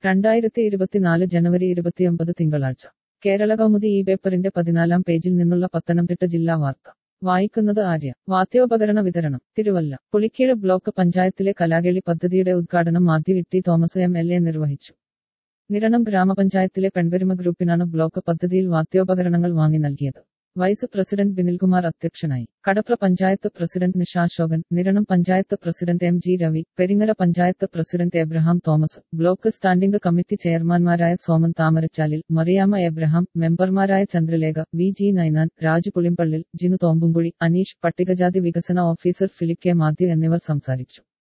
2024 ജനുവരി 29 തിങ്കളാഴ്ച കേരള കൗമുദി ഈ പേപ്പറിന്റെ 14-ാം പേജിൽ നിന്നുള്ള പത്തനംതിട്ട ജില്ലാ വാർത്ത വായിക്കുന്നത് ആര്യ. വാദ്യോപകരണ വിതരണം തിരുവല്ല. പുളിക്കീഴ് ബ്ലോക്ക് പഞ്ചായത്തിലെ കലാകേളി പദ്ധതിയുടെ ഉദ്ഘാടനം മാത്യു ടി തോമസ് MLA നിർവഹിച്ചു. നിരണം ഗ്രാമപഞ്ചായത്തിലെ പെൺപെരുമ ഗ്രൂപ്പിനാണ് ബ്ലോക്ക് പദ്ധതിയിൽ വാദ്യോപകരണങ്ങൾ വാങ്ങി നൽകിയത്. വൈസ് പ്രസിഡന്റ് ബിനിൽകുമാർ അധ്യക്ഷനായി. Kadapra panchayat president Nisha Ashokan, Niranam panchayat president MG Ravi, Peringara panchayat president Abraham Thomas, block standing committee ചെയർമാൻമാരായ സോമൻ താമരച്ചാലിൽ, മറിയാമ്മ എബ്രഹാം, മെമ്പർമാരായ ചന്ദ്രലേഖ, VG നൈനാൻ, രാജു പുളിമ്പള്ളിൽ, ജിനു തോമ്പുംകുഴി, അനീഷ്, പട്ടികജാതി വികസന ഓഫീസർ ഫിലിപ്പ് K. മാത്യു എന്നിവർ സംസാരിച്ചു.